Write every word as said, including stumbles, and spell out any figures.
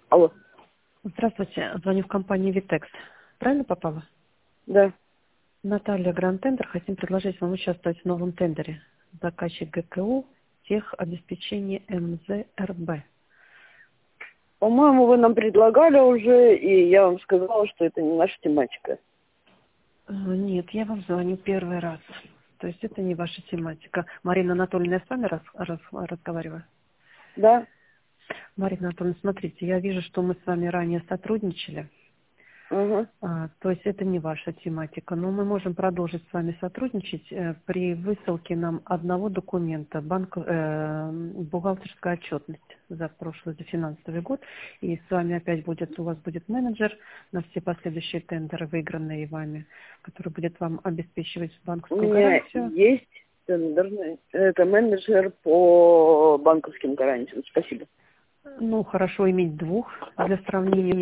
Алло. Здравствуйте, звоню в компанию Vitex. Правильно попала? Да. Наталья, Гранд Тендер. Хотим предложить вам участвовать в новом тендере. Заказчик ГКУ, техобеспечение МЗРБ. По-моему, вы нам предлагали уже, и я вам сказала, что это не наша тематика. Э, Нет, я вам звоню первый раз. То есть это не ваша тематика. Марина Анатольевна, я с вами раз, раз- разговариваю? Да? Марина Анатольевна, смотрите, я вижу, что мы с вами ранее сотрудничали. Угу. А, то есть это не ваша тематика, но мы можем продолжить с вами сотрудничать э, при высылке нам одного документа, банк, э, бухгалтерская отчетность за прошлый, за финансовый год, и с вами опять будет, у вас будет менеджер на все последующие тендеры, выигранные вами, который будет вам обеспечивать У банковскую меня гарантию. есть тендерный, это менеджер по банковским гарантиям. Спасибо. Ну, хорошо иметь двух для сравнения.